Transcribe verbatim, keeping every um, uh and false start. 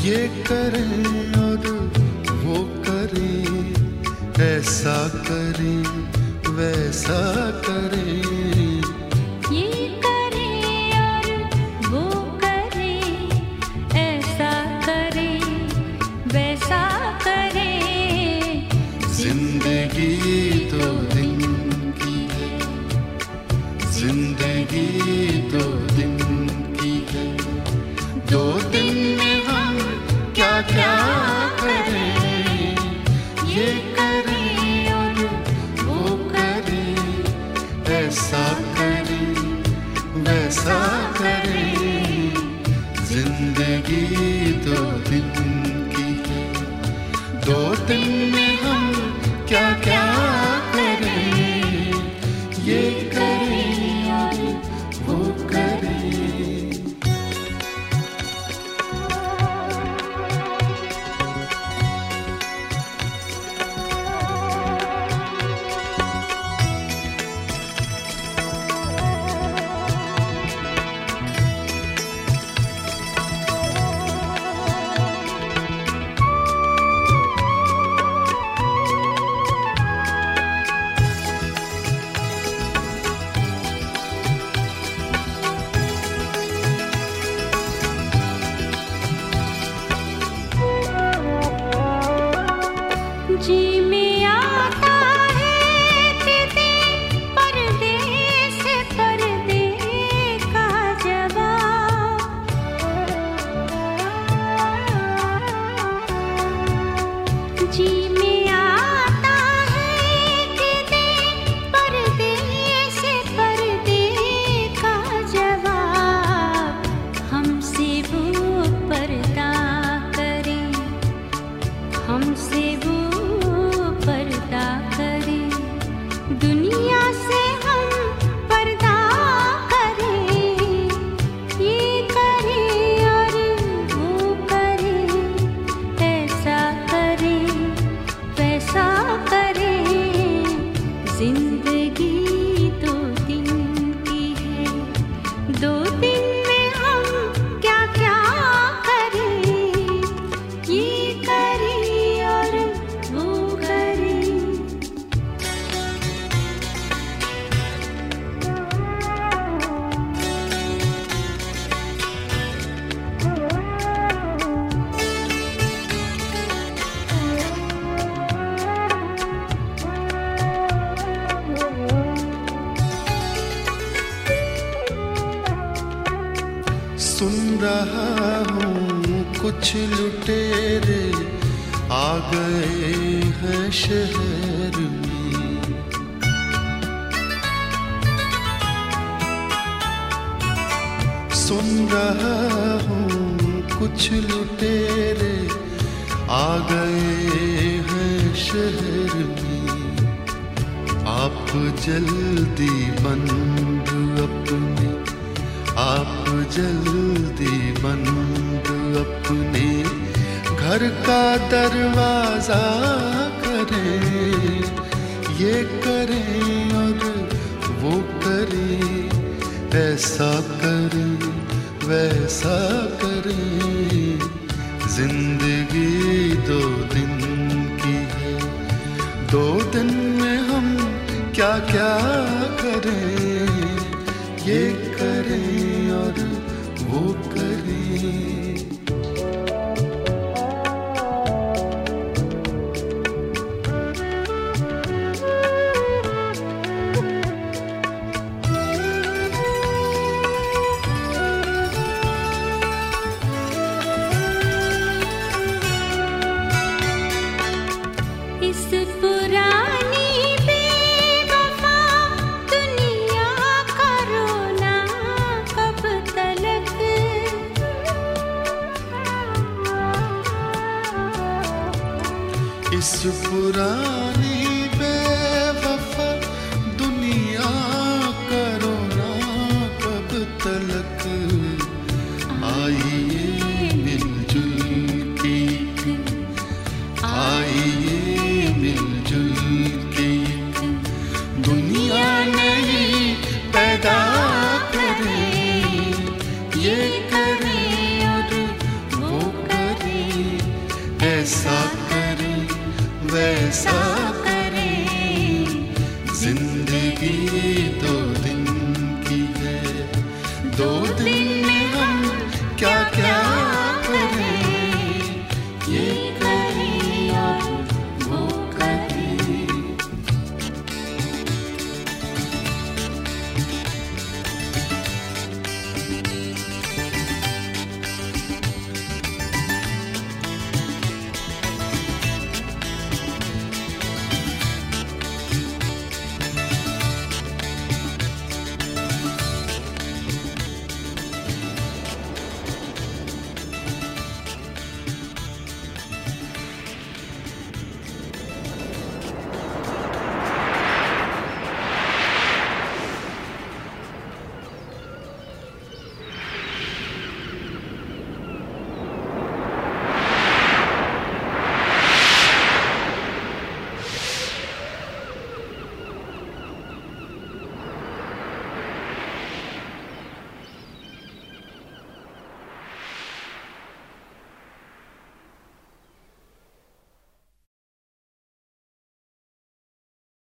ये करें और वो करें, ऐसा करें वैसा करें। ये करें और वो करें, ऐसा करें वैसा करें। जिंदगी दो दिन की है, जिंदगी दो दिन की है। दो दिन में हम क्या क्या करें, ये करें और वो करें, ऐसा करें वैसा करें। जिंदगी दो दिन की है, दो दिन में हम क्या क्या करें, ये करें और वो करें। जी में आता है तेरे परदेस पर्दे का जवाब। जी में आता है तेरे परदेस पर्दे का जवाब। हमसे वो पर्दा करे, हमसे वो पर्दा करे, दुनिया से हम पर्दा करें। ये करें और वो करें, ऐसा करें वैसा करें। जिंदगी दो दिन की है, दो दिन में हम क्या क्या करें, ये करें और वो करें। सुन रहा हूँ कुछ लुटेरे आ गए हैं शहर में। सुन रहा हूँ कुछ लुटेरे आ गए हैं शहर में। आप जल्दी बंद अपने, आप जल्दी बंद अपने घर का दरवाजा करें। ये करें और वो करें, ऐसा करें वैसा करें। जिंदगी दो दिन की है, दो दिन में हम क्या क्या करें, ये करें और वो करें। इस पुरानी बेवफा दुनिया का रोना कब तलक। इस पुरानी बेवफा दुनिया का रोना कब तलक। आइए मिलजुल के, आइए मिलजुल के दुनिया नई पैदा करें। ये करें और वो करें, वैसा करें। जिंदगी दो दिन की है, दो दिन में हम क्या क्या